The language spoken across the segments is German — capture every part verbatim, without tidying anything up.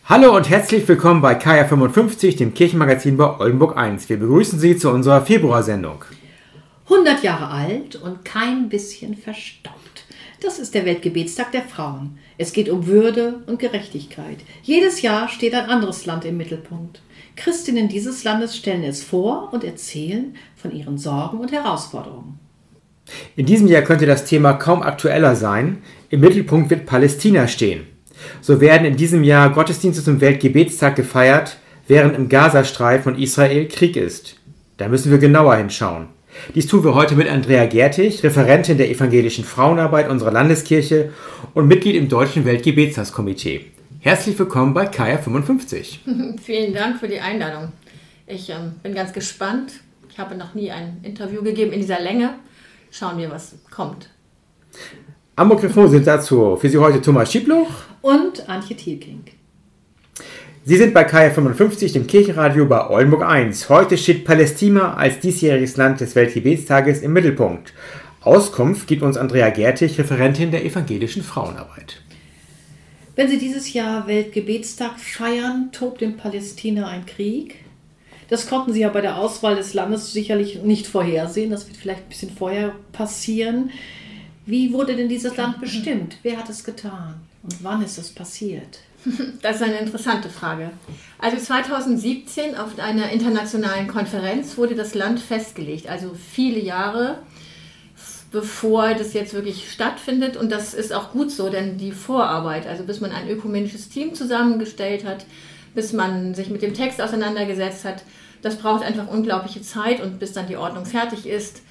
Hallo und herzlich willkommen bei K R fünfundfünfzig, dem Kirchenmagazin bei Oldenburg eins. Wir begrüßen Sie zu unserer Februarsendung. hundert Jahre alt und kein bisschen verstaubt. Das ist der Weltgebetstag der Frauen. Es geht um Würde und Gerechtigkeit. Jedes Jahr steht ein anderes Land im Mittelpunkt. Christinnen dieses Landes stellen es vor und erzählen von ihren Sorgen und Herausforderungen. In diesem Jahr könnte das Thema kaum aktueller sein. Im Mittelpunkt wird Palästina stehen. So werden in diesem Jahr Gottesdienste zum Weltgebetstag gefeiert, während im Gazastreifen und Israel Krieg ist. Da müssen wir genauer hinschauen. Dies tun wir heute mit Andrea Gertig, Referentin der evangelischen Frauenarbeit unserer Landeskirche und Mitglied im Deutschen Weltgebetstagskomitee. Herzlich willkommen bei K R fünfundfünfzig. Vielen Dank für die Einladung. Ich ähm, bin ganz gespannt. Ich habe noch nie ein Interview gegeben in dieser Länge. Schauen wir, was kommt. Am Mikrofon sind dazu für Sie heute Thomas Schiebluch und Antje Thielking. Sie sind bei K R fünfundfünfzig, dem Kirchenradio bei Oldenburg eins. Heute steht Palästina als diesjähriges Land des Weltgebetstages im Mittelpunkt. Auskunft gibt uns Andrea Gertig, Referentin der evangelischen Frauenarbeit. Wenn Sie dieses Jahr Weltgebetstag feiern, tobt in Palästina ein Krieg. Das konnten Sie ja bei der Auswahl des Landes sicherlich nicht vorhersehen. Das wird vielleicht ein bisschen vorher passieren. Wie wurde denn dieses Land bestimmt? Wer hat es getan? Und wann ist es passiert? Das ist eine interessante Frage. Also zweitausendsiebzehn auf einer internationalen Konferenz wurde das Land festgelegt. Also viele Jahre bevor das jetzt wirklich stattfindet. Und das ist auch gut so, denn die Vorarbeit, also bis man ein ökumenisches Team zusammengestellt hat, bis man sich mit dem Text auseinandergesetzt hat, das braucht einfach unglaubliche Zeit und bis dann die Ordnung fertig ist,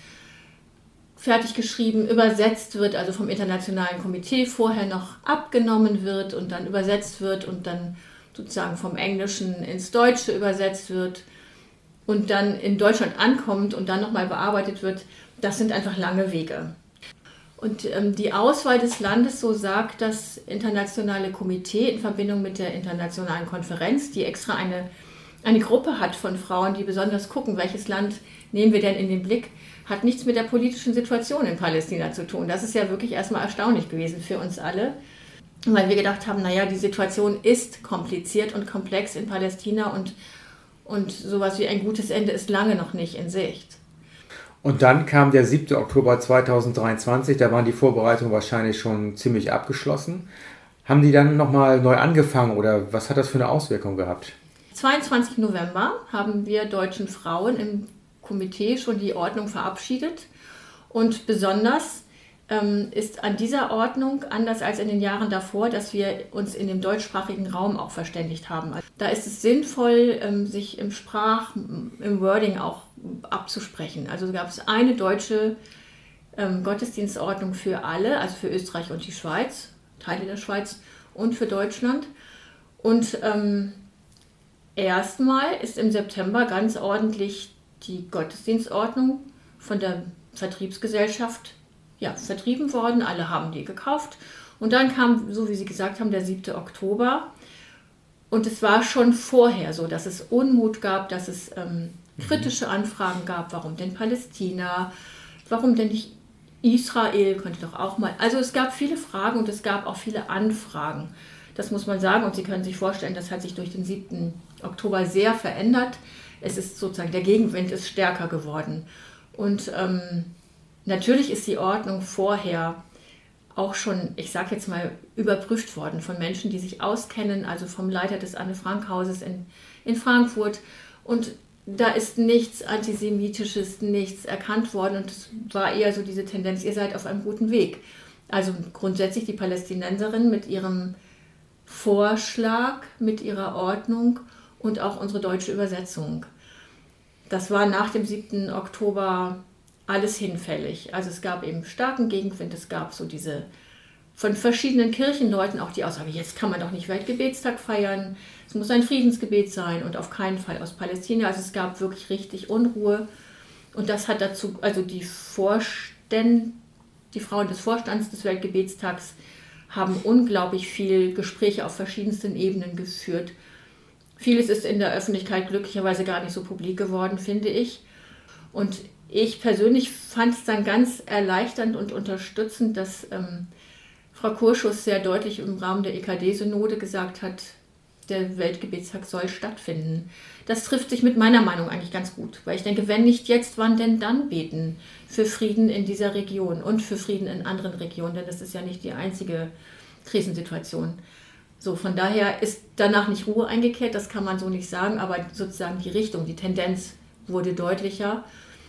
fertig geschrieben, übersetzt wird, also vom Internationalen Komitee vorher noch abgenommen wird und dann übersetzt wird und dann sozusagen vom Englischen ins Deutsche übersetzt wird und dann in Deutschland ankommt und dann nochmal bearbeitet wird, das sind einfach lange Wege. Und ähm, die Auswahl des Landes, so sagt das Internationale Komitee in Verbindung mit der Internationalen Konferenz, die extra eine, eine Gruppe hat von Frauen, die besonders gucken, welches Land nehmen wir denn in den Blick, hat nichts mit der politischen Situation in Palästina zu tun. Das ist ja wirklich erstmal erstaunlich gewesen für uns alle, weil wir gedacht haben, naja, die Situation ist kompliziert und komplex in Palästina und, und sowas wie ein gutes Ende ist lange noch nicht in Sicht. Und dann kam der siebte Oktober zweitausenddreiundzwanzig, da waren die Vorbereitungen wahrscheinlich schon ziemlich abgeschlossen. Haben die dann nochmal neu angefangen oder was hat das für eine Auswirkung gehabt? zweiundzwanzigsten November haben wir deutschen Frauen im Komitee schon die Ordnung verabschiedet und besonders ähm, ist an dieser Ordnung, anders als in den Jahren davor, dass wir uns in dem deutschsprachigen Raum auch verständigt haben. Also da ist es sinnvoll, ähm, sich im Sprach-, im Wording auch abzusprechen. Also gab es eine deutsche ähm, Gottesdienstordnung für alle, also für Österreich und die Schweiz, Teile der Schweiz und für Deutschland. Und ähm, erstmal ist im September ganz ordentlich die Gottesdienstordnung von der Vertriebsgesellschaft ja, vertrieben worden. Alle haben die gekauft. Und dann kam, so wie Sie gesagt haben, der siebte Oktober. Und es war schon vorher so, dass es Unmut gab, dass es ähm, kritische Anfragen gab. Warum denn Palästina? Warum denn nicht Israel? Könnte doch auch mal. Also es gab viele Fragen und es gab auch viele Anfragen. Das muss man sagen. Und Sie können sich vorstellen, das hat sich durch den siebten Oktober sehr verändert. Es ist sozusagen, der Gegenwind ist stärker geworden. Und ähm, natürlich ist die Ordnung vorher auch schon, ich sage jetzt mal, überprüft worden von Menschen, die sich auskennen, also vom Leiter des Anne-Frank-Hauses in, in Frankfurt. Und da ist nichts Antisemitisches, nichts erkannt worden. Und es war eher so diese Tendenz, ihr seid auf einem guten Weg. Also grundsätzlich die Palästinenserinnen mit ihrem Vorschlag, mit ihrer Ordnung und auch unsere deutsche Übersetzung. Das war nach dem siebten Oktober alles hinfällig. Also es gab eben starken Gegenwind, es gab so diese von verschiedenen Kirchenleuten auch die Aussage, jetzt kann man doch nicht Weltgebetstag feiern, es muss ein Friedensgebet sein und auf keinen Fall aus Palästina. Also es gab wirklich richtig Unruhe und das hat dazu, also die Vorstände, die Frauen des Vorstands des Weltgebetstags haben unglaublich viel Gespräche auf verschiedensten Ebenen geführt. Vieles ist in der Öffentlichkeit glücklicherweise gar nicht so publik geworden, finde ich. Und ich persönlich fand es dann ganz erleichternd und unterstützend, dass ähm, Frau Kurschus sehr deutlich im Rahmen der E K D-Synode gesagt hat, der Weltgebetstag soll stattfinden. Das trifft sich mit meiner Meinung eigentlich ganz gut, weil ich denke, wenn nicht jetzt, wann denn dann beten für Frieden in dieser Region und für Frieden in anderen Regionen, denn das ist ja nicht die einzige Krisensituation. So, von daher ist danach nicht Ruhe eingekehrt, das kann man so nicht sagen, aber sozusagen die Richtung, die Tendenz wurde deutlicher.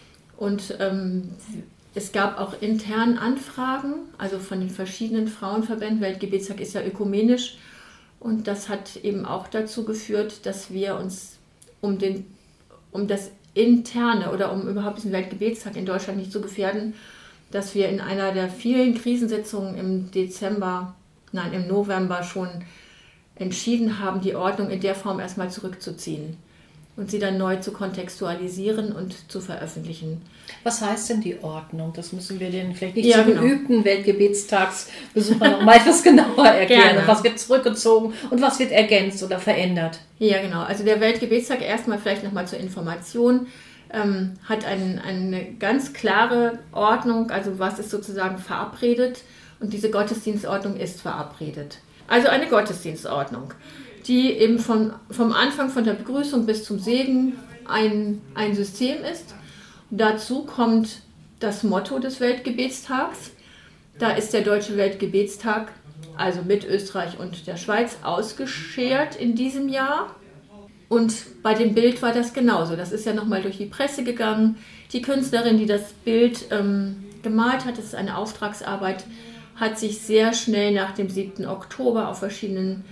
Und ähm, es gab auch intern Anfragen, also von den verschiedenen Frauenverbänden. Weltgebetstag ist ja ökumenisch und das hat eben auch dazu geführt, dass wir uns um, den, um das Interne oder um überhaupt diesen Weltgebetstag in Deutschland nicht zu gefährden, dass wir in einer der vielen Krisensitzungen im Dezember, nein, im November schon entschieden haben, die Ordnung in der Form erstmal zurückzuziehen und sie dann neu zu kontextualisieren und zu veröffentlichen. Was heißt denn die Ordnung? Das müssen wir den vielleicht nicht ja, so genau. geübten Weltgebetstagsbesuchern noch mal etwas genauer erklären. Gerne. Was wird zurückgezogen und was wird ergänzt oder verändert? Ja, genau. Also der Weltgebetstag, erstmal vielleicht nochmal zur Information, ähm, hat ein, eine ganz klare Ordnung, also was ist sozusagen verabredet, und diese Gottesdienstordnung ist verabredet. Also eine Gottesdienstordnung, die eben von, vom Anfang von der Begrüßung bis zum Segen ein, ein System ist. Dazu kommt das Motto des Weltgebetstags. Da ist der Deutsche Weltgebetstag, also mit Österreich und der Schweiz, ausgeschert in diesem Jahr. Und bei dem Bild war das genauso. Das ist ja nochmal durch die Presse gegangen. Die Künstlerin, die das Bild ähm, gemalt hat, das ist eine Auftragsarbeit, hat sich sehr schnell nach dem siebten Oktober auf verschiedenen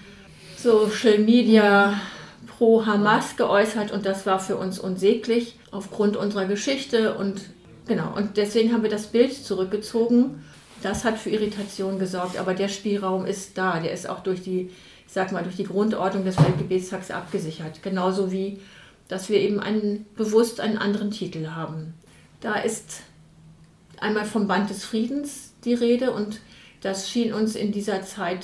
Social Media pro Hamas geäußert und das war für uns unsäglich aufgrund unserer Geschichte und genau, und deswegen haben wir das Bild zurückgezogen. Das hat für Irritation gesorgt, aber der Spielraum ist da, der ist auch durch die, ich sag mal, durch die Grundordnung des Weltgebetstags abgesichert. Genauso wie, dass wir eben einen, bewusst einen anderen Titel haben. Da ist einmal vom Band des Friedens die Rede und das schien uns in dieser Zeit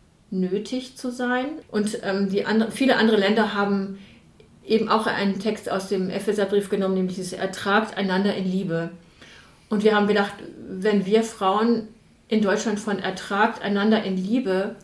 nötig zu sein. Und ähm, die andre, viele andere Länder haben eben auch einen Text aus dem Epheserbrief genommen, nämlich dieses Ertragt einander in Liebe. Und wir haben gedacht, wenn wir Frauen in Deutschland von Ertragt einander in Liebe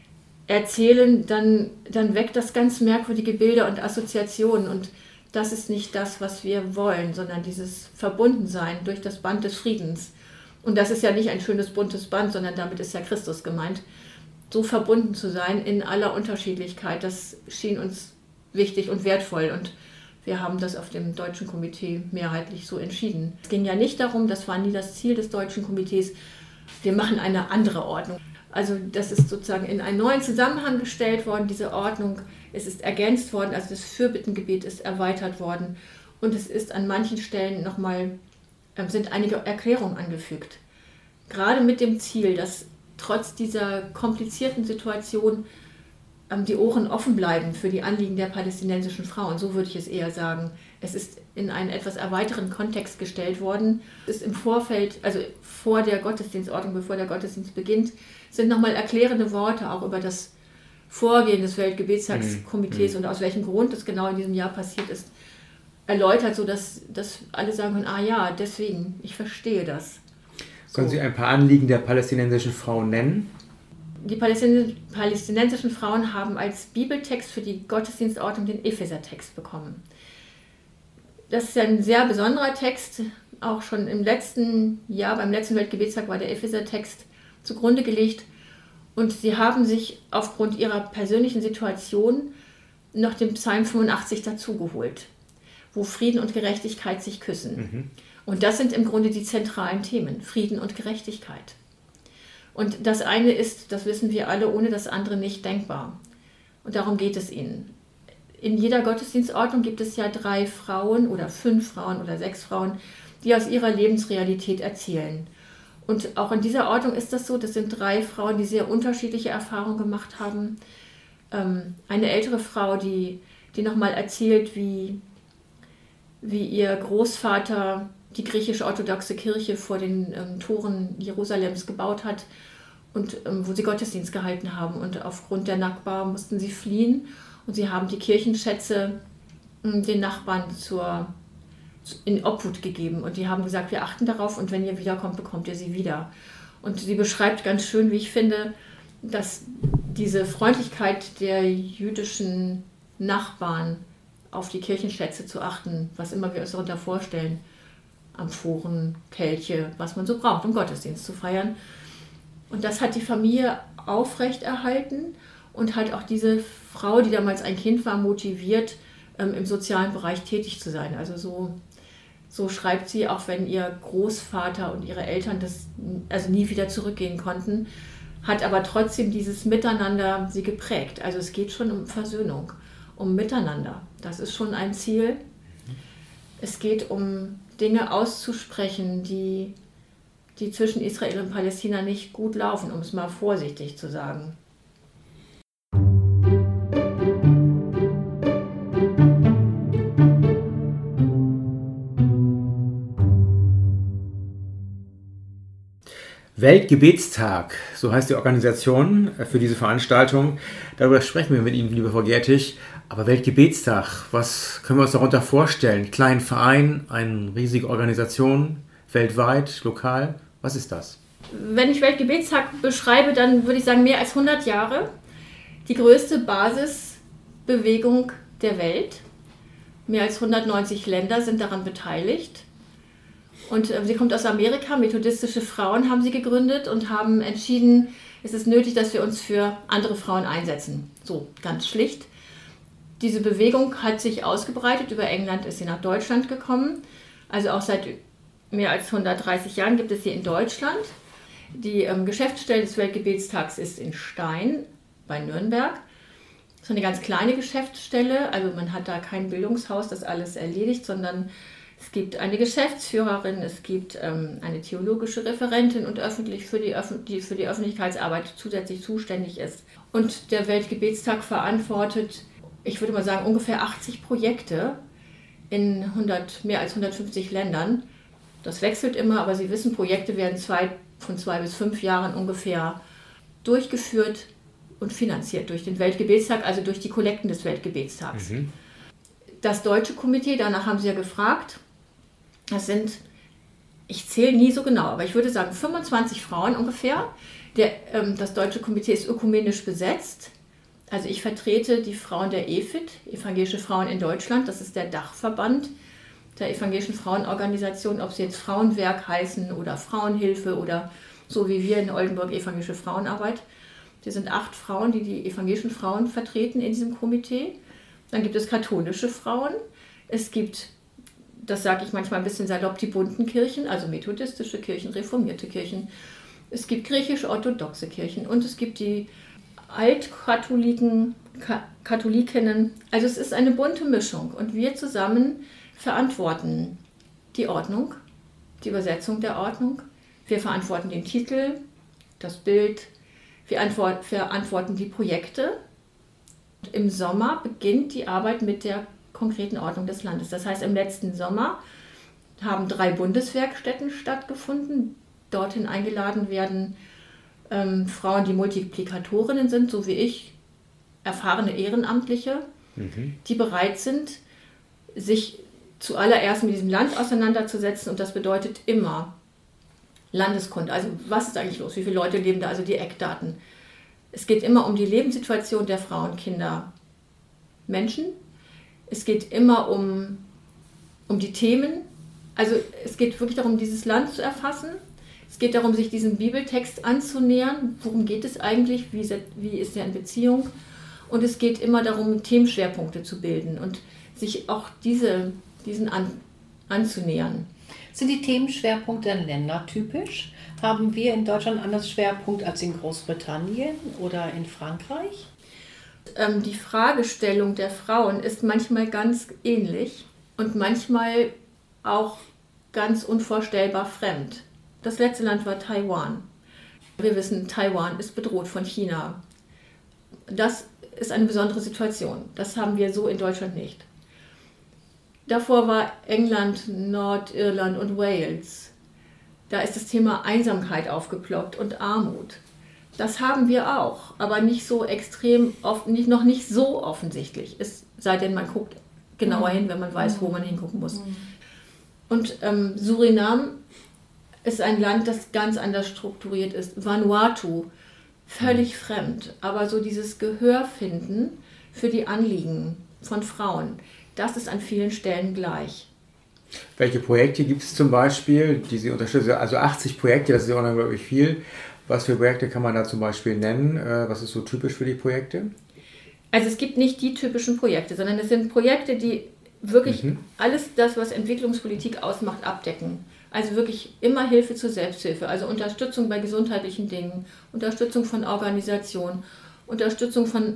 erzählen, dann, dann weckt das ganz merkwürdige Bilder und Assoziationen. Und das ist nicht das, was wir wollen, sondern dieses Verbundensein durch das Band des Friedens. Und das ist ja nicht ein schönes buntes Band, sondern damit ist ja Christus gemeint. So verbunden zu sein in aller Unterschiedlichkeit, das schien uns wichtig und wertvoll. Und wir haben das auf dem Deutschen Komitee mehrheitlich so entschieden. Es ging ja nicht darum, das war nie das Ziel des Deutschen Komitees, wir machen eine andere Ordnung. Also das ist sozusagen in einen neuen Zusammenhang gestellt worden, diese Ordnung. Es ist ergänzt worden, also das Fürbittengebet ist erweitert worden. Und es ist an manchen Stellen nochmal, äh, sind einige Erklärungen angefügt. Gerade mit dem Ziel, dass trotz dieser komplizierten Situation ähm, die Ohren offen bleiben für die Anliegen der palästinensischen Frauen. So würde ich es eher sagen. Es ist in einen etwas erweiterten Kontext gestellt worden. Es ist im Vorfeld, also vor der Gottesdienstordnung, bevor der Gottesdienst beginnt, sind nochmal erklärende Worte auch über das Vorgehen des Weltgebetstagskomitees mhm. und aus welchem Grund das genau in diesem Jahr passiert ist, erläutert, sodass dass alle sagen können, ah ja, deswegen, ich verstehe das. Können Sie ein paar Anliegen der palästinensischen Frauen nennen? Die palästinensischen Frauen haben als Bibeltext für die Gottesdienstordnung den Ephesertext bekommen. Das ist ja ein sehr besonderer Text. Auch schon im letzten Jahr, beim letzten Weltgebetstag, war der Ephesertext zugrunde gelegt. Und sie haben sich aufgrund ihrer persönlichen Situation noch den Psalm fünfundachtzig dazugeholt, wo Frieden und Gerechtigkeit sich küssen. Mhm. Und das sind im Grunde die zentralen Themen, Frieden und Gerechtigkeit. Und das eine ist, das wissen wir alle, ohne das andere nicht denkbar. Und darum geht es ihnen. In jeder Gottesdienstordnung gibt es ja drei Frauen oder fünf Frauen oder sechs Frauen, die aus ihrer Lebensrealität erzählen. Und auch in dieser Ordnung ist das so, das sind drei Frauen, die sehr unterschiedliche Erfahrungen gemacht haben. Ähm, eine ältere Frau, die, die nochmal erzählt, wie, wie ihr Großvater die griechisch-orthodoxe Kirche vor den ähm, Toren Jerusalems gebaut hat und ähm, wo sie Gottesdienst gehalten haben. Und aufgrund der Nakba mussten sie fliehen und sie haben die Kirchenschätze ähm, den Nachbarn zur, in Obhut gegeben. Und die haben gesagt, wir achten darauf und wenn ihr wiederkommt, bekommt ihr sie wieder. Und sie beschreibt ganz schön, wie ich finde, dass diese Freundlichkeit der jüdischen Nachbarn, auf die Kirchenschätze zu achten, was immer wir uns darunter vorstellen, Amphoren, Kelche, was man so braucht, um Gottesdienst zu feiern. Und das hat die Familie aufrechterhalten und hat auch diese Frau, die damals ein Kind war, motiviert, ähm, im sozialen Bereich tätig zu sein. Also so, so schreibt sie, auch wenn ihr Großvater und ihre Eltern das also nie wieder zurückgehen konnten, hat aber trotzdem dieses Miteinander sie geprägt. Also es geht schon um Versöhnung, um Miteinander. Das ist schon ein Ziel. Es geht um Dinge auszusprechen, die, die zwischen Israel und Palästina nicht gut laufen, um es mal vorsichtig zu sagen. Weltgebetstag, so heißt die Organisation für diese Veranstaltung. Darüber sprechen wir mit Ihnen, liebe Frau Gertig. Aber Weltgebetstag, was können wir uns darunter vorstellen? Kleinen Verein, eine riesige Organisation, weltweit, lokal? Was ist das? Wenn ich Weltgebetstag beschreibe, dann würde ich sagen mehr als hundert Jahre. Die größte Basisbewegung der Welt. Mehr als hundertneunzig Länder sind daran beteiligt. Und äh, sie kommt aus Amerika, methodistische Frauen haben sie gegründet und haben entschieden, es ist nötig, dass wir uns für andere Frauen einsetzen. So, ganz schlicht. Diese Bewegung hat sich ausgebreitet, über England ist sie nach Deutschland gekommen. Also auch seit mehr als hundertdreißig Jahren gibt es sie in Deutschland. Die ähm, Geschäftsstelle des Weltgebetstags ist in Stein bei Nürnberg. So eine ganz kleine Geschäftsstelle, also man hat da kein Bildungshaus, das alles erledigt, sondern es gibt eine Geschäftsführerin, es gibt ähm, eine theologische Referentin und öffentlich für die, Öff- die für die Öffentlichkeitsarbeit zusätzlich zuständig ist. Und der Weltgebetstag verantwortet, ich würde mal sagen, ungefähr achtzig Projekte in hundert, mehr als hundertfünfzig Ländern. Das wechselt immer, aber Sie wissen, Projekte werden zwei, von zwei bis fünf Jahren ungefähr durchgeführt und finanziert durch den Weltgebetstag, also durch die Kollekten des Weltgebetstags. Mhm. Das Deutsche Komitee, danach haben Sie ja gefragt, das sind, ich zähle nie so genau, aber ich würde sagen fünfundzwanzig Frauen ungefähr. Der, ähm, das Deutsche Komitee ist ökumenisch besetzt. Also ich vertrete die Frauen der E F I D, Evangelische Frauen in Deutschland. Das ist der Dachverband der evangelischen Frauenorganisation, ob sie jetzt Frauenwerk heißen oder Frauenhilfe oder so wie wir in Oldenburg Evangelische Frauenarbeit. Wir sind acht Frauen, die die evangelischen Frauen vertreten in diesem Komitee. Dann gibt es katholische Frauen. Es gibt, das sage ich manchmal ein bisschen salopp, die bunten Kirchen, also methodistische Kirchen, reformierte Kirchen. Es gibt griechisch-orthodoxe Kirchen und es gibt die Altkatholiken, Ka- Katholikinnen. Also es ist eine bunte Mischung und wir zusammen verantworten die Ordnung, die Übersetzung der Ordnung. Wir verantworten den Titel, das Bild, wir antwort- verantworten die Projekte. Im Sommer beginnt die Arbeit mit der konkreten Ordnung des Landes. Das heißt, im letzten Sommer haben drei Bundeswerkstätten stattgefunden. Dorthin eingeladen werden ähm, Frauen, die Multiplikatorinnen sind, so wie ich, erfahrene Ehrenamtliche, mhm. die bereit sind, sich zuallererst mit diesem Land auseinanderzusetzen. Und das bedeutet immer Landeskunde. Also was ist eigentlich los? Wie viele Leute leben da? Also die Eckdaten. Es geht immer um die Lebenssituation der Frauen, Kinder, Menschen. Es geht immer um, um die Themen. Also es geht wirklich darum, dieses Land zu erfassen. Es geht darum, sich diesem Bibeltext anzunähern. Worum geht es eigentlich? Wie ist er, wie ist er in Beziehung? Und es geht immer darum, Themenschwerpunkte zu bilden und sich auch diese, diesen an, anzunähern. Sind die Themenschwerpunkte dann ländertypisch? Haben wir in Deutschland einen anderen Schwerpunkt als in Großbritannien oder in Frankreich? Ähm, die Fragestellung der Frauen ist manchmal ganz ähnlich und manchmal auch ganz unvorstellbar fremd. Das letzte Land war Taiwan. Wir wissen, Taiwan ist bedroht von China. Das ist eine besondere Situation. Das haben wir so in Deutschland nicht. Davor war England, Nordirland und Wales. Da ist das Thema Einsamkeit aufgeploppt und Armut. Das haben wir auch, aber nicht so extrem, oft, nicht, noch nicht so offensichtlich. Es sei denn, man guckt genauer hin, wenn man weiß, wo man hingucken muss. Und ähm, Suriname ist ein Land, das ganz anders strukturiert ist. Vanuatu, völlig mhm. fremd. Aber so dieses Gehör finden für die Anliegen von Frauen, das ist an vielen Stellen gleich. Welche Projekte gibt es zum Beispiel, die Sie unterstützen? Also achtzig Projekte, das ist ja unglaublich viel. Was für Projekte kann man da zum Beispiel nennen? Was ist so typisch für die Projekte? Also es gibt nicht die typischen Projekte, sondern es sind Projekte, die wirklich mhm. alles das, was Entwicklungspolitik ausmacht, abdecken. Also wirklich immer Hilfe zur Selbsthilfe, also Unterstützung bei gesundheitlichen Dingen, Unterstützung von Organisationen, Unterstützung von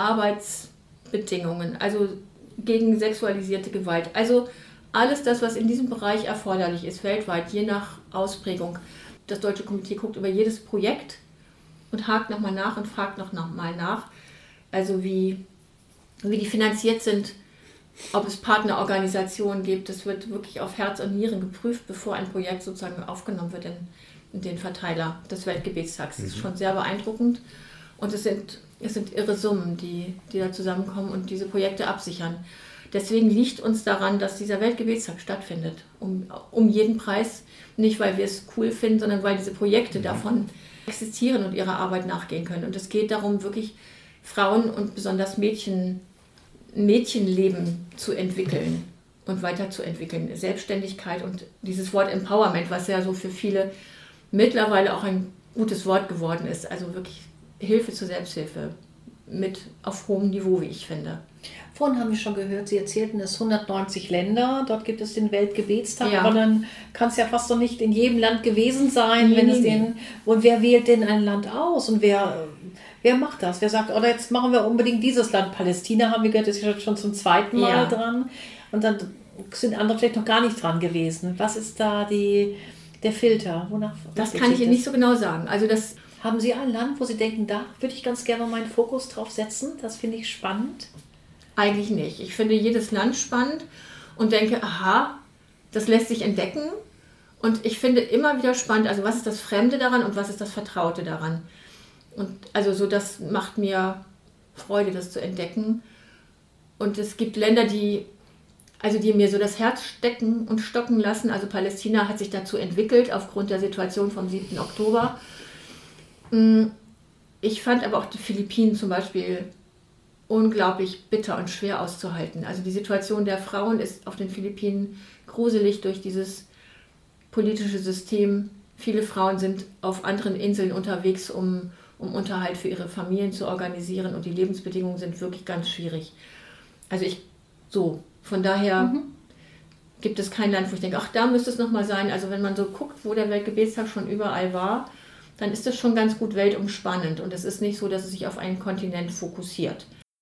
Arbeitsbedingungen, also gegen sexualisierte Gewalt. Also alles das, was in diesem Bereich erforderlich ist, weltweit, je nach Ausprägung. Das Deutsche Komitee guckt über jedes Projekt und hakt nochmal nach und fragt noch mal nach, also wie, wie die finanziert sind, ob es Partnerorganisationen gibt. Das wird wirklich auf Herz und Nieren geprüft, bevor ein Projekt sozusagen aufgenommen wird in, in den Verteiler des Weltgebetstags. Das ist schon sehr beeindruckend und es sind, es sind irre Summen, die, die da zusammenkommen und diese Projekte absichern. Deswegen liegt uns daran, dass dieser Weltgebetstag stattfindet, um, um jeden Preis, nicht weil wir es cool finden, sondern weil diese Projekte davon existieren und ihrer Arbeit nachgehen können. Und es geht darum, wirklich Frauen und besonders Mädchen, Mädchenleben zu entwickeln und weiterzuentwickeln. Selbstständigkeit und dieses Wort Empowerment, was ja so für viele mittlerweile auch ein gutes Wort geworden ist. Also wirklich Hilfe zur Selbsthilfe mit auf hohem Niveau, wie ich finde. Vorhin haben wir schon gehört, Sie erzählten es hundertneunzig Länder, dort gibt es den Weltgebetstag, ja. aber dann kann es ja fast noch nicht in jedem Land gewesen sein, nee, wenn nee, es nee. den, und wer wählt denn ein Land aus und wer, wer macht das? Wer sagt, oder jetzt machen wir unbedingt dieses Land, Palästina haben wir gehört, ist ja schon zum zweiten Mal ja. dran und dann sind andere vielleicht noch gar nicht dran gewesen. Was ist da die, der Filter? Wonach, das kann ich Ihnen nicht so genau sagen. Also das haben Sie ein Land, wo Sie denken, da würde ich ganz gerne meinen Fokus drauf setzen, das finde ich spannend? Eigentlich nicht. Ich finde jedes Land spannend und denke, aha, das lässt sich entdecken. Und ich finde immer wieder spannend, also was ist das Fremde daran und was ist das Vertraute daran. Und also so, das macht mir Freude, das zu entdecken. Und es gibt Länder, die, also die mir so das Herz stecken und stocken lassen. Also Palästina hat sich dazu entwickelt, aufgrund der Situation vom siebten Oktober. Ich fand aber auch die Philippinen zum Beispiel unglaublich bitter und schwer auszuhalten. Also die Situation der Frauen ist auf den Philippinen gruselig durch dieses politische System. Viele Frauen sind auf anderen Inseln unterwegs, um, um Unterhalt für ihre Familien zu organisieren und die Lebensbedingungen sind wirklich ganz schwierig. Also ich, so, von daher mhm. gibt es kein Land, wo ich denke, ach, da müsste es nochmal sein. Also wenn man so guckt, wo der Weltgebetstag schon überall war, dann ist das schon ganz gut weltumspannend und es ist nicht so, dass es sich auf einen Kontinent fokussiert.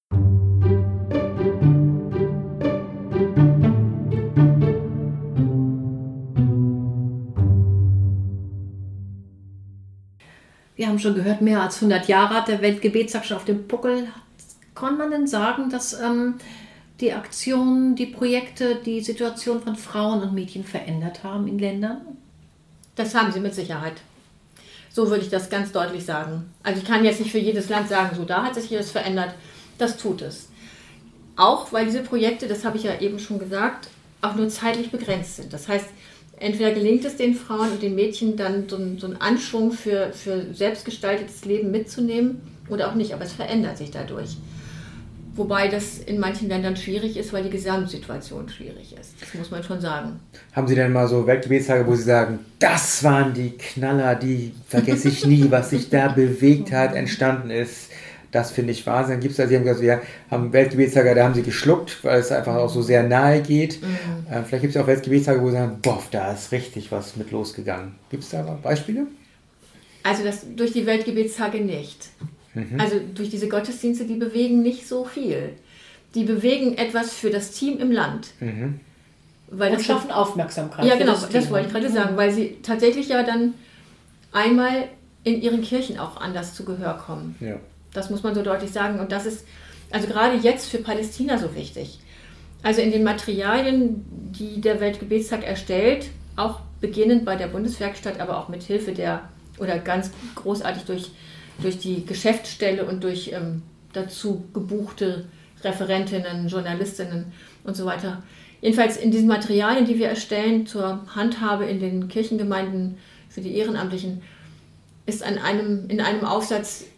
Wir haben schon gehört, mehr als hundert Jahre hat der Weltgebetstag schon auf dem Puckel. Kann man denn sagen, dass ähm, die Aktionen, die Projekte, die Situation von Frauen und Mädchen verändert haben in Ländern? Das haben sie mit Sicherheit. So würde ich das ganz deutlich sagen. Also ich kann jetzt nicht für jedes Land sagen, so da hat sich das verändert. Das tut es. Auch weil diese Projekte, das habe ich ja eben schon gesagt, auch nur zeitlich begrenzt sind. Das heißt, entweder gelingt es den Frauen und den Mädchen dann so einen, so einen Anschwung für, für selbstgestaltetes Leben mitzunehmen oder auch nicht, aber es verändert sich dadurch. Wobei das in manchen Ländern schwierig ist, weil die Gesamtsituation schwierig ist. Das muss man schon sagen. Haben Sie denn mal so Weltgebetstage, wo Sie sagen, das waren die Knaller, die vergesse ich nie, was sich da bewegt hat, entstanden ist. Das finde ich Wahnsinn. Gibt es da, Sie haben gesagt, wir haben Weltgebetstage, da haben Sie geschluckt, weil es einfach auch so sehr nahe geht. Mhm. Äh, vielleicht gibt es auch Weltgebetstage, wo Sie sagen, boah, da ist richtig was mit losgegangen. Gibt es da Beispiele? Also das durch die Weltgebetstage nicht. Mhm. Also durch diese Gottesdienste, die bewegen nicht so viel. Die bewegen etwas für das Team im Land. Mhm. Weil Und das schaffen Aufmerksamkeit. Ja, genau, das, das wollte ich gerade sagen, weil sie tatsächlich ja dann einmal in ihren Kirchen auch anders zu Gehör kommen. Ja. Das muss man so deutlich sagen. Und das ist also gerade jetzt für Palästina so wichtig. Also in den Materialien, die der Weltgebetstag erstellt, auch beginnend bei der Bundeswerkstatt, aber auch mit Hilfe der, oder ganz großartig durch, durch die Geschäftsstelle und durch ähm, dazu gebuchte Referentinnen, Journalistinnen und so weiter. Jedenfalls in diesen Materialien, die wir erstellen zur Handhabe in den Kirchengemeinden für die Ehrenamtlichen, ist an einem, in einem Aufsatz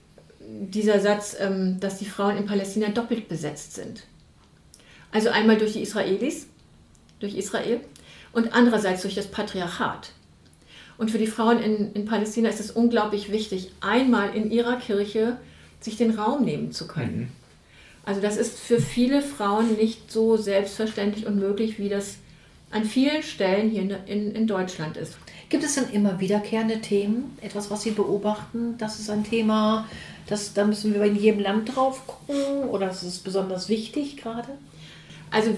dieser Satz, dass die Frauen in Palästina doppelt besetzt sind. Also einmal durch die Israelis, durch Israel und andererseits durch das Patriarchat. Und für die Frauen in, in Palästina ist es unglaublich wichtig, einmal in ihrer Kirche sich den Raum nehmen zu können. Mhm. Also das ist für viele Frauen nicht so selbstverständlich und möglich, wie das an vielen Stellen hier in, in, in Deutschland ist. Gibt es dann immer wiederkehrende Themen? Etwas, was Sie beobachten? Das ist ein Thema, das, da müssen wir in jedem Land drauf gucken oder ist es besonders wichtig gerade? Also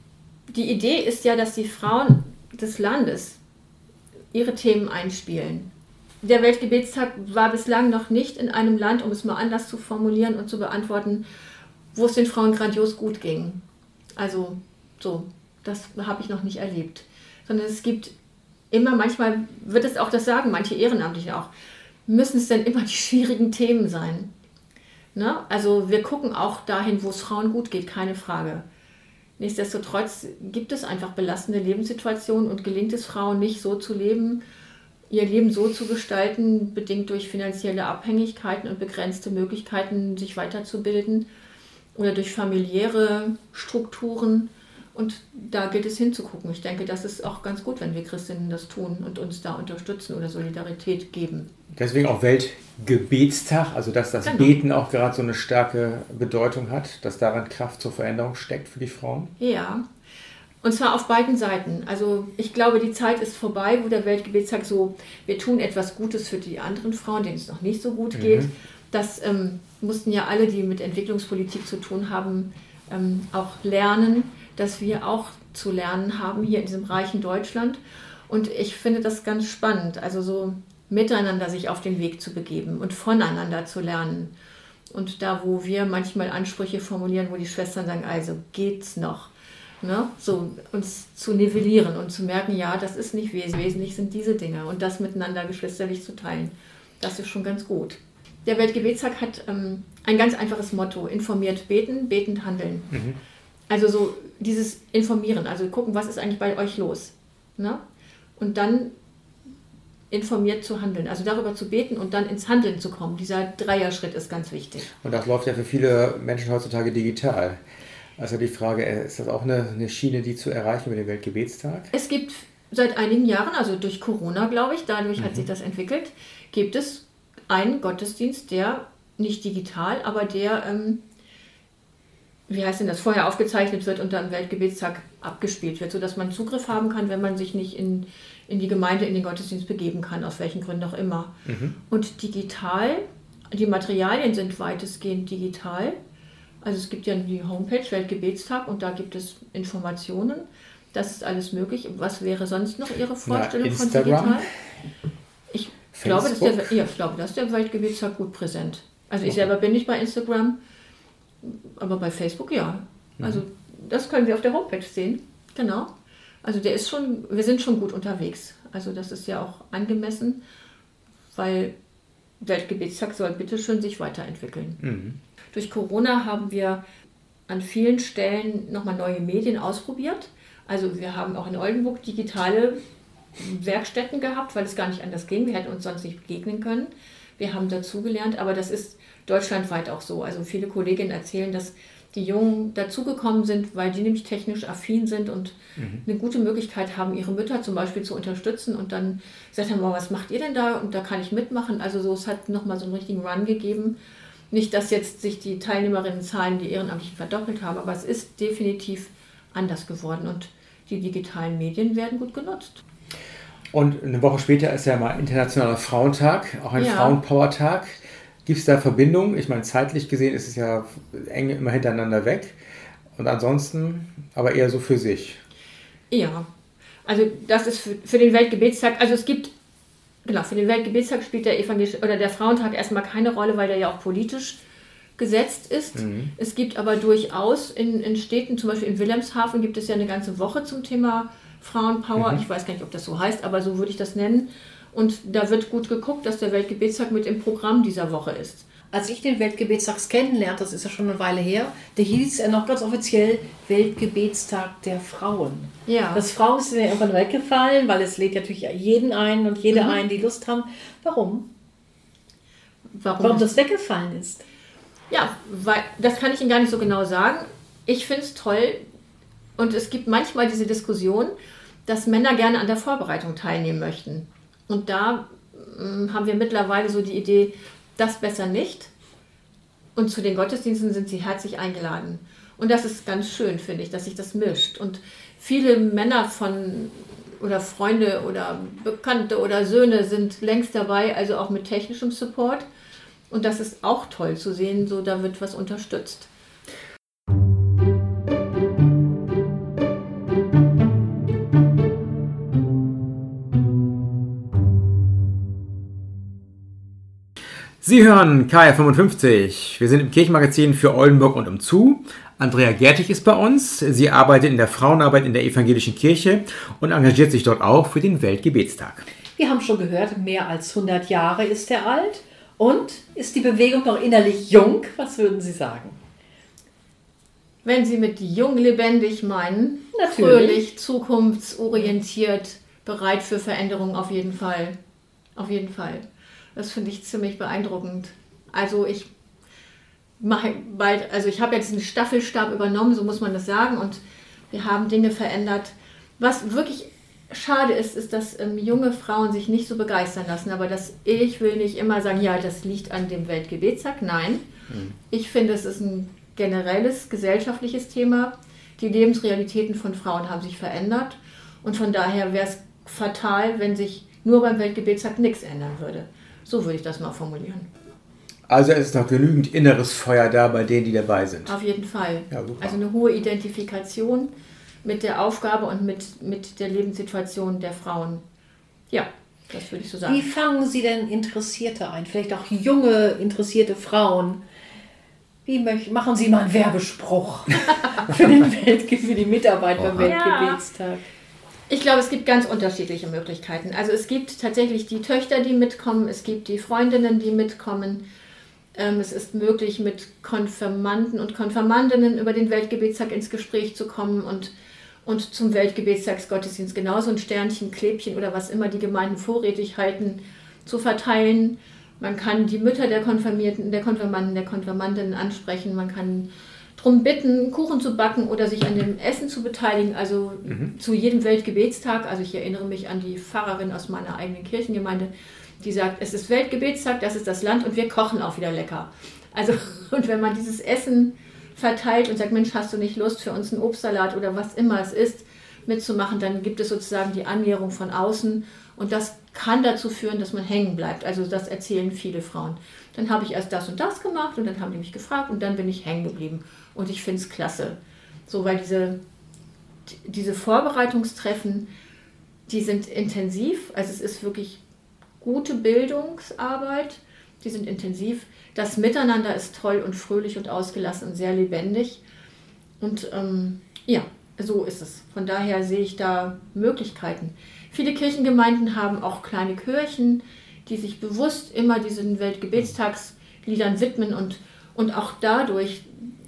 die Idee ist ja, dass die Frauen des Landes ihre Themen einspielen. Der Weltgebetstag war bislang noch nicht in einem Land, um es mal anders zu formulieren und zu beantworten, wo es den Frauen grandios gut ging. Also so, das habe ich noch nicht erlebt. Sondern es gibt immer, manchmal wird es auch das sagen, manche Ehrenamtliche auch, müssen es denn immer die schwierigen Themen sein. Ne? Also wir gucken auch dahin, wo es Frauen gut geht, keine Frage. Nichtsdestotrotz gibt es einfach belastende Lebenssituationen und gelingt es Frauen nicht so zu leben, ihr Leben so zu gestalten, bedingt durch finanzielle Abhängigkeiten und begrenzte Möglichkeiten, sich weiterzubilden oder durch familiäre Strukturen. Und da gilt es hinzugucken. Ich denke, das ist auch ganz gut, wenn wir Christinnen das tun und uns da unterstützen oder Solidarität geben. Deswegen auch Weltgebetstag, also dass das genau. Beten auch gerade so eine starke Bedeutung hat, dass daran Kraft zur Veränderung steckt für die Frauen. Ja, und zwar auf beiden Seiten. Also ich glaube, die Zeit ist vorbei, wo der Weltgebetstag so, wir tun etwas Gutes für die anderen Frauen, denen es noch nicht so gut geht. Mhm. Das ähm, mussten ja alle, die mit Entwicklungspolitik zu tun haben, ähm, auch lernen, dass wir auch zu lernen haben hier in diesem reichen Deutschland. Und ich finde das ganz spannend, also so miteinander sich auf den Weg zu begeben und voneinander zu lernen. Und da, wo wir manchmal Ansprüche formulieren, wo die Schwestern sagen, also geht's noch, ne? So uns zu nivellieren und zu merken, ja, das ist nicht wesentlich, wesentlich sind diese Dinge und das miteinander geschwisterlich zu teilen, das ist schon ganz gut. Der Weltgebetstag hat ähm, ein ganz einfaches Motto, informiert beten, betend handeln. Mhm. Also so dieses Informieren, also gucken, was ist eigentlich bei euch los, ne? Und dann informiert zu handeln, also darüber zu beten und dann ins Handeln zu kommen. Dieser Dreierschritt ist ganz wichtig. Und das läuft ja für viele Menschen heutzutage digital. Also die Frage, ist das auch eine, eine Schiene, die zu erreichen mit dem Weltgebetstag? Es gibt seit einigen Jahren, also durch Corona, glaube ich, dadurch mhm. hat sich das entwickelt, gibt es einen Gottesdienst, der nicht digital, aber der, ähm, wie heißt denn das, vorher aufgezeichnet wird und dann am Weltgebetstag abgespielt wird, sodass man Zugriff haben kann, wenn man sich nicht in, in die Gemeinde, in den Gottesdienst begeben kann, aus welchen Gründen auch immer. Mhm. Und digital, die Materialien sind weitestgehend digital. Also es gibt ja die Homepage Weltgebetstag und da gibt es Informationen. Das ist alles möglich. Was wäre sonst noch Ihre Vorstellung Na, von digital? Ich glaube, dass der, ja, ich glaube, dass der Weltgebetstag gut präsent. Also ich okay. selber bin nicht bei Instagram, aber bei Facebook ja. Also das können Sie auf der Homepage sehen. Genau. Also der ist schon, wir sind schon gut unterwegs. Also das ist ja auch angemessen, weil Weltgebetstag soll bitteschön sich weiterentwickeln. Mhm. Durch Corona haben wir an vielen Stellen nochmal neue Medien ausprobiert. Also wir haben auch in Oldenburg digitale Werkstätten gehabt, weil es gar nicht anders ging. Wir hätten uns sonst nicht begegnen können. Wir haben dazugelernt, aber das ist deutschlandweit auch so. Also viele Kolleginnen erzählen, dass die Jungen dazugekommen sind, weil die nämlich technisch affin sind und mhm. eine gute Möglichkeit haben, ihre Mütter zum Beispiel zu unterstützen und dann sagt er mal, was macht ihr denn da? Und da kann ich mitmachen. Also so, es hat nochmal so einen richtigen Run gegeben. Nicht, dass jetzt sich die Teilnehmerinnenzahlen, die Ehrenamtlichen verdoppelt haben, aber es ist definitiv anders geworden und die digitalen Medien werden gut genutzt. Und eine Woche später ist ja mal Internationaler Frauentag, auch ein Ja. Frauenpowertag. Gibt es da Verbindungen? Ich meine, zeitlich gesehen ist es ja eng immer hintereinander weg. Und ansonsten aber eher so für sich. Ja, also das ist für, für den Weltgebetstag, also es gibt, genau, für den Weltgebetstag spielt der Evangelisch oder der Frauentag erstmal keine Rolle, weil der ja auch politisch gesetzt ist. Mhm. Es gibt aber durchaus in, in Städten, zum Beispiel in Wilhelmshaven, gibt es ja eine ganze Woche zum Thema Frauenpower. Mhm. Ich weiß gar nicht, ob das so heißt, aber so würde ich das nennen. Und da wird gut geguckt, dass der Weltgebetstag mit im Programm dieser Woche ist. Als ich den Weltgebetstag kennenlernte, das ist ja schon eine Weile her, da hieß er noch ganz offiziell Weltgebetstag der Frauen. Ja. Das Frauen ist mir irgendwann weggefallen, weil es lädt natürlich jeden ein und jede Mhm. ein, die Lust haben. Warum? warum, Warum das weggefallen ist? Ja, weil das kann ich Ihnen gar nicht so genau sagen. Ich finde es toll und es gibt manchmal diese Diskussion, dass Männer gerne an der Vorbereitung teilnehmen möchten. Und da mh, haben wir mittlerweile so die Idee, das besser nicht. Und zu den Gottesdiensten sind sie herzlich eingeladen. Und das ist ganz schön, finde ich, dass sich das mischt. Und viele Männer von oder Freunde oder Bekannte oder Söhne sind längst dabei, also auch mit technischem Support. Und das ist auch toll zu sehen, so da wird was unterstützt. Sie hören K R fünfundfünfzig. Wir sind im Kirchenmagazin für Oldenburg und umzu. Andrea Gertig ist bei uns. Sie arbeitet in der Frauenarbeit in der evangelischen Kirche und engagiert sich dort auch für den Weltgebetstag. Wir haben schon gehört, mehr als hundert Jahre ist er alt. Und ist die Bewegung noch innerlich jung? Was würden Sie sagen? Wenn Sie mit jung lebendig meinen, Natürlich. Fröhlich, zukunftsorientiert, bereit für Veränderungen auf jeden Fall. Auf jeden Fall. Das finde ich ziemlich beeindruckend. Also ich mache bald, also ich habe jetzt einen Staffelstab übernommen, so muss man das sagen, und wir haben Dinge verändert. Was wirklich schade ist, ist, dass ähm, junge Frauen sich nicht so begeistern lassen. Aber das, ich will nicht immer sagen, ja, das liegt an dem Weltgebetstag. Nein, mhm. Ich finde, es ist ein generelles gesellschaftliches Thema. Die Lebensrealitäten von Frauen haben sich verändert. Und von daher wäre es fatal, wenn sich nur beim Weltgebetstag nichts ändern würde. So würde ich das mal formulieren. Also es ist noch genügend inneres Feuer da bei denen, die dabei sind. Auf jeden Fall. Ja, super. Also eine hohe Identifikation mit der Aufgabe und mit, mit der Lebenssituation der Frauen. Ja, das würde ich so sagen. Wie fangen Sie denn Interessierte ein? Vielleicht auch junge, interessierte Frauen. Wie möcht- machen Sie mal einen Werbespruch für, den Weltge- für die Mitarbeit beim Weltgebetstag? Ich glaube, es gibt ganz unterschiedliche Möglichkeiten. Also es gibt tatsächlich die Töchter, die mitkommen, es gibt die Freundinnen, die mitkommen. Ähm, es ist möglich, mit Konfirmanden und Konfirmandinnen über den Weltgebetstag ins Gespräch zu kommen und, und zum Weltgebetstagsgottesdienst genauso ein Sternchen, Klebchen oder was immer die Gemeinden vorrätig halten, zu verteilen. Man kann die Mütter der Konfirmierten, der Konfirmanden, der Konfirmandinnen ansprechen. Man kann darum bitten, Kuchen zu backen oder sich an dem Essen zu beteiligen, also mhm. zu jedem Weltgebetstag. Also ich erinnere mich an die Pfarrerin aus meiner eigenen Kirchengemeinde, die sagt, es ist Weltgebetstag, das ist das Land und wir kochen auch wieder lecker. Also, und wenn man dieses Essen verteilt und sagt, Mensch, hast du nicht Lust für uns einen Obstsalat oder was immer es ist, mitzumachen, dann gibt es sozusagen die Annäherung von außen und das kann dazu führen, dass man hängen bleibt. Also das erzählen viele Frauen. Dann habe ich erst das und das gemacht und dann haben die mich gefragt und dann bin ich hängen geblieben. Und ich finde es klasse. So, weil diese, diese Vorbereitungstreffen, die sind intensiv. Also es ist wirklich gute Bildungsarbeit. Die sind intensiv. Das Miteinander ist toll und fröhlich und ausgelassen und sehr lebendig. Und ähm, ja, so ist es. Von daher sehe ich da Möglichkeiten. Viele Kirchengemeinden haben auch kleine Chörchen, die sich bewusst immer diesen Weltgebetstagsliedern widmen und, und auch dadurch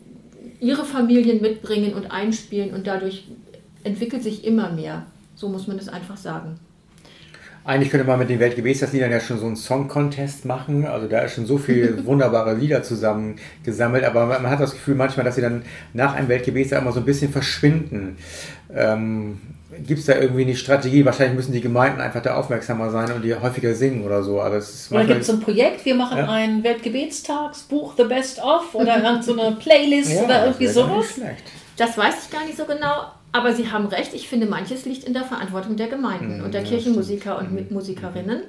ihre Familien mitbringen und einspielen und dadurch entwickelt sich immer mehr. So muss man es einfach sagen. Eigentlich könnte man mit den Weltgebetstagsliedern ja schon so einen Song-Contest machen. Also da ist schon so viel wunderbare Lieder zusammengesammelt. Aber man hat das Gefühl manchmal, dass sie dann nach einem Weltgebetstag immer so ein bisschen verschwinden. Ähm, Gibt es da irgendwie eine Strategie? Wahrscheinlich müssen die Gemeinden einfach da aufmerksamer sein und die häufiger singen oder so. Aber es ist oder gibt es ein Projekt, wir machen ja. ein Weltgebetstagsbuch, The Best Of oder irgend so eine Playlist ja, oder irgendwie sowas? Das weiß ich gar nicht so genau. Aber Sie haben recht, ich finde, manches liegt in der Verantwortung der Gemeinden mhm, und der ja, Kirchenmusiker stimmt. und mhm. Musikerinnen.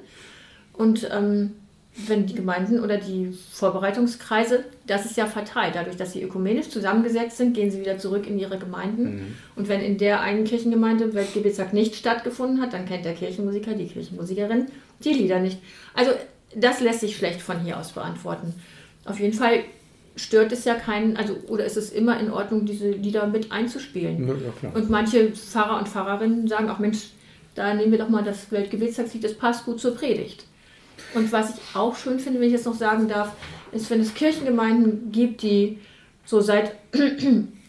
Und ähm, wenn die Gemeinden oder die Vorbereitungskreise, das ist ja fatal. Dadurch, dass sie ökumenisch zusammengesetzt sind, gehen sie wieder zurück in ihre Gemeinden. Mhm. Und wenn in der einen Kirchengemeinde Weltgebetstag nicht stattgefunden hat, dann kennt der Kirchenmusiker, die Kirchenmusikerin die Lieder nicht. Also das lässt sich schlecht von hier aus beantworten. Auf jeden Fall stört es ja keinen, also oder ist es immer in Ordnung, diese Lieder mit einzuspielen. Ja, klar. Und manche Pfarrer und Pfarrerinnen sagen auch, Mensch, da nehmen wir doch mal das Weltgebetstagslied, das passt gut zur Predigt. Und was ich auch schön finde, wenn ich das noch sagen darf, ist, wenn es Kirchengemeinden gibt, die so seit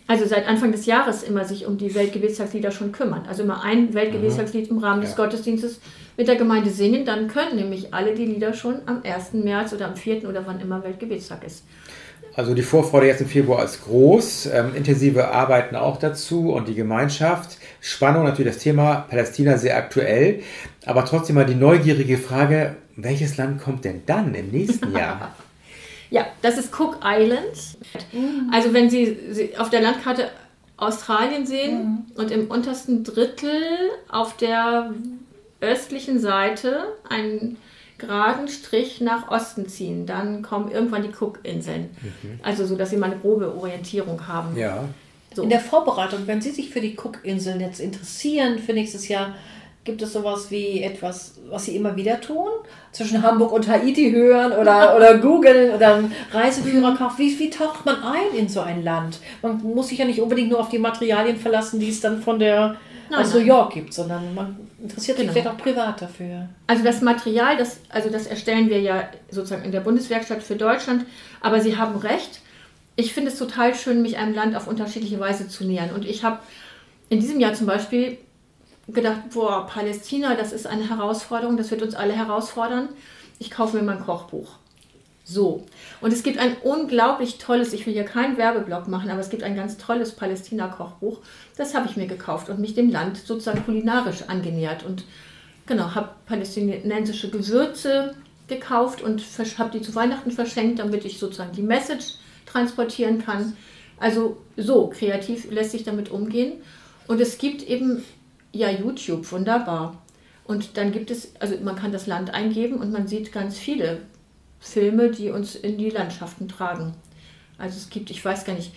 also seit Anfang des Jahres immer sich um die Weltgebetstagslieder schon kümmern. Also immer ein Weltgebetstagslied im Rahmen des ja. Gottesdienstes mit der Gemeinde singen, dann können nämlich alle die Lieder schon am ersten März oder am vierten oder wann immer Weltgebetstag ist. Also die Vorfreude jetzt im Februar ist groß, ähm, intensive Arbeiten auch dazu und die Gemeinschaft. Spannung natürlich das Thema, Palästina sehr aktuell, aber trotzdem mal die neugierige Frage, welches Land kommt denn dann im nächsten Jahr? Ja, das ist Cook Island. Also wenn Sie, Sie auf der Landkarte Australien sehen mhm. und im untersten Drittel auf der östlichen Seite einen geraden Strich nach Osten ziehen, dann kommen irgendwann die Cook-Inseln. Mhm. Also so, dass Sie mal eine grobe Orientierung haben. Ja. So. In der Vorbereitung, wenn Sie sich für die Cook-Inseln jetzt interessieren für nächstes Jahr, gibt es sowas wie etwas, was Sie immer wieder tun? Zwischen Hamburg und Haiti hören oder, oder googeln oder einen Reiseführer kaufen? Wie, wie taucht man ein in so ein Land? Man muss sich ja nicht unbedingt nur auf die Materialien verlassen, die es dann von der nein, aus nein. New York gibt, sondern man interessiert sich genau. vielleicht auch privat dafür. Also das Material, das, also das erstellen wir ja sozusagen in der Bundeswerkstatt für Deutschland, aber Sie haben recht. Ich finde es total schön, mich einem Land auf unterschiedliche Weise zu nähern. Und ich habe in diesem Jahr zum Beispiel gedacht, boah, Palästina, das ist eine Herausforderung, das wird uns alle herausfordern. Ich kaufe mir mal ein Kochbuch. So. Und es gibt ein unglaublich tolles, ich will hier keinen Werbeblock machen, aber es gibt ein ganz tolles Palästina-Kochbuch. Das habe ich mir gekauft und mich dem Land sozusagen kulinarisch angenähert. Und genau, habe palästinensische Gewürze gekauft und habe die zu Weihnachten verschenkt, damit ich sozusagen die Message transportieren kann. Also so kreativ lässt sich damit umgehen. Und es gibt eben ja YouTube, wunderbar. Und dann gibt es, also man kann das Land eingeben und man sieht ganz viele Filme, die uns in die Landschaften tragen. Also es gibt, ich weiß gar nicht,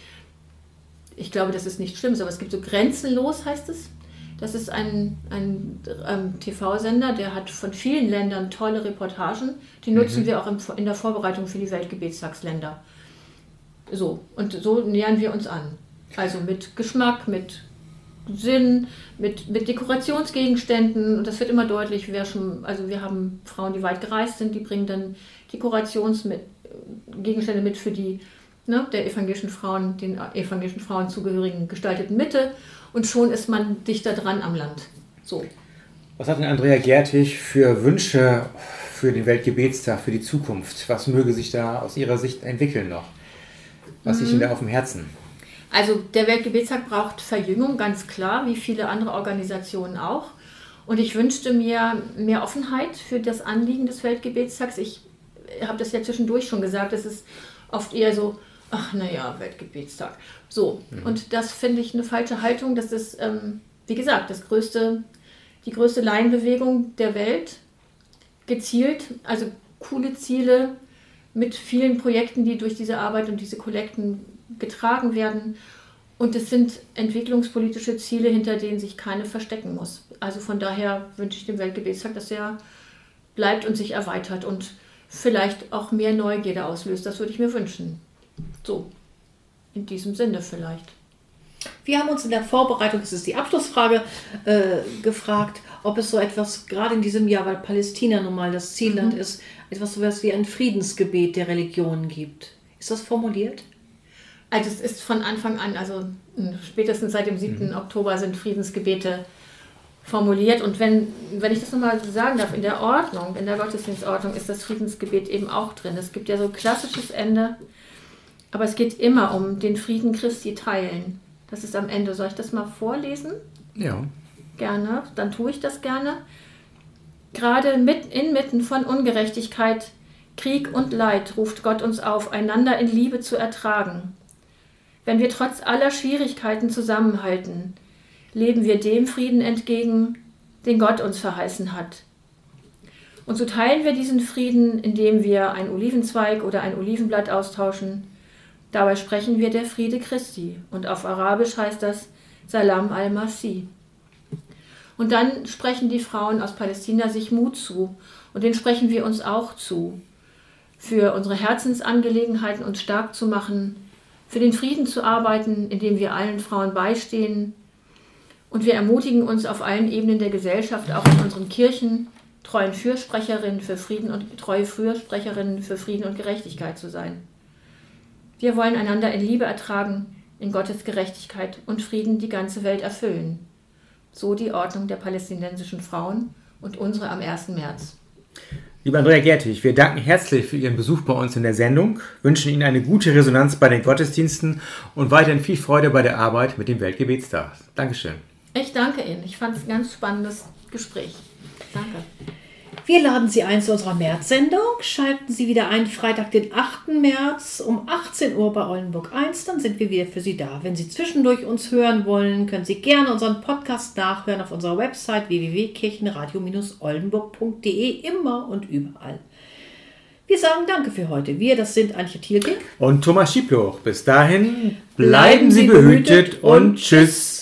ich glaube, das ist nicht schlimm, aber es gibt so Grenzenlos, heißt es. Das ist ein, ein ähm, T V-Sender, der hat von vielen Ländern tolle Reportagen. Die nutzen mhm. wir auch im, in der Vorbereitung für die Weltgebetstagsländer. So, und so nähern wir uns an. Also mit Geschmack, mit Sinn, mit, mit Dekorationsgegenständen. Und das wird immer deutlich, wer schon, also wir haben Frauen, die weit gereist sind, die bringen dann Dekorationsgegenstände mit für die ne, der evangelischen Frauen, den evangelischen Frauen zugehörigen gestalteten Mitte. Und schon ist man dichter dran am Land. So. Was hat denn Andrea Gertig für Wünsche für den Weltgebetstag, für die Zukunft? Was möge sich da aus ihrer Sicht entwickeln noch? Was liegt Ihnen da auf dem Herzen? Also der Weltgebetstag braucht Verjüngung, ganz klar, wie viele andere Organisationen auch. Und ich wünschte mir mehr Offenheit für das Anliegen des Weltgebetstags. Ich habe das ja zwischendurch schon gesagt, es ist oft eher so, ach naja, Weltgebetstag. So, mhm. und das finde ich eine falsche Haltung. Das ist, ähm, wie gesagt, das größte, die größte Laienbewegung der Welt, gezielt, also coole Ziele mit vielen Projekten, die durch diese Arbeit und diese Kollekten getragen werden. Und es sind entwicklungspolitische Ziele, hinter denen sich keine verstecken muss. Also von daher wünsche ich dem Weltgebetstag, dass er bleibt und sich erweitert und vielleicht auch mehr Neugierde auslöst. Das würde ich mir wünschen. So, in diesem Sinne vielleicht. Wir haben uns in der Vorbereitung, das ist die Abschlussfrage, äh, gefragt, ob es so etwas, gerade in diesem Jahr, weil Palästina nun mal das Zielland mhm. ist, etwas sowas wie ein Friedensgebet der Religionen gibt. Ist das formuliert? Also es ist von Anfang an, also spätestens seit dem siebten Mhm. Oktober sind Friedensgebete formuliert. Und wenn, wenn ich das nochmal sagen darf, in der Ordnung, in der Gottesdienstordnung ist das Friedensgebet eben auch drin. Es gibt ja so ein klassisches Ende, aber es geht immer um den Frieden Christi teilen. Das ist am Ende. Soll ich das mal vorlesen? Ja. Gerne, dann tue ich das gerne. Gerade mit, inmitten von Ungerechtigkeit, Krieg und Leid ruft Gott uns auf, einander in Liebe zu ertragen. Wenn wir trotz aller Schwierigkeiten zusammenhalten, leben wir dem Frieden entgegen, den Gott uns verheißen hat. Und so teilen wir diesen Frieden, indem wir einen Olivenzweig oder ein Olivenblatt austauschen. Dabei sprechen wir der Friede Christi. Und auf Arabisch heißt das Salam al-Masih. Und dann sprechen die Frauen aus Palästina sich Mut zu. Und den sprechen wir uns auch zu. Für unsere Herzensangelegenheiten uns stark zu machen, für den Frieden zu arbeiten, indem wir allen Frauen beistehen. Und wir ermutigen uns auf allen Ebenen der Gesellschaft, auch in unseren Kirchen, treuen Fürsprecherinnen für Frieden und treue Fürsprecherinnen für Frieden und Gerechtigkeit zu sein. Wir wollen einander in Liebe ertragen, in Gottes Gerechtigkeit und Frieden die ganze Welt erfüllen. So die Ordnung der palästinensischen Frauen und unsere am ersten März. Lieber Andrea Gertig, wir danken herzlich für Ihren Besuch bei uns in der Sendung, wünschen Ihnen eine gute Resonanz bei den Gottesdiensten und weiterhin viel Freude bei der Arbeit mit dem Weltgebetstag. Dankeschön. Ich danke Ihnen. Ich fand es ein ganz spannendes Gespräch. Danke. Wir laden Sie ein zu unserer März-Sendung. Schalten Sie wieder ein, Freitag, den achten März um achtzehn Uhr bei Oldenburg eins. Dann sind wir wieder für Sie da. Wenn Sie zwischendurch uns hören wollen, können Sie gerne unseren Podcast nachhören auf unserer Website w w w punkt kirchenradio Bindestrich oldenburg punkt d e, immer und überall. Wir sagen Danke für heute. Wir, das sind Antje Thielking und Thomas Schiebloch. Bis dahin, bleiben Sie behütet und tschüss.